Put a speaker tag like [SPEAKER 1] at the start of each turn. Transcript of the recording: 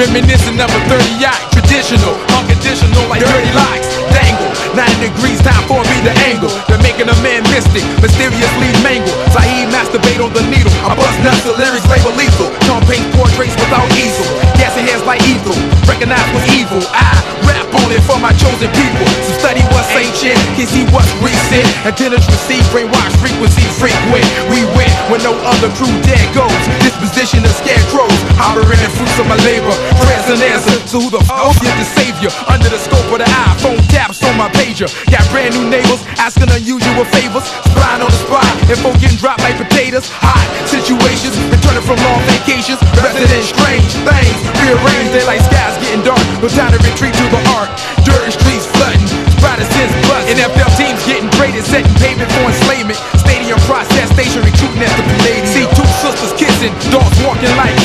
[SPEAKER 1] Reminiscent of a 30 yacht. Traditional, unconditional like dirty locks. Dangle, 90 degrees, time for me to angle. They're making a man mystic, mysteriously mangled. Saeed masturbate on the needle. I bust nuts, the lyrics label lethal. Tom paint portraits without easel. Gassing heads like evil. Recognize what's evil. I rap on it for my chosen people. So study what's ancient, can see what's recent. Antennas receive, brainwash frequency frequent. We win when no other crew dead goes. Disposition of scarecrows, hovering in fruits of my labor. Prayers and answer, so who the f*** is the savior? Under the scope of the eye, phone taps on my pager. Got brand new neighbors, asking unusual favors. Spying on the spot, info getting dropped like potatoes. Hot situations, returning from long vacations. Resident strange things, rearranged. They like skies getting dark, no time to retreat to the ark. Dirt and streets flooding, Spider sense buzzing. NFL teams getting traded, setting pavement for enslavement. Stadium process station recruiting at the Palladium. See two sisters kissing, dogs walking like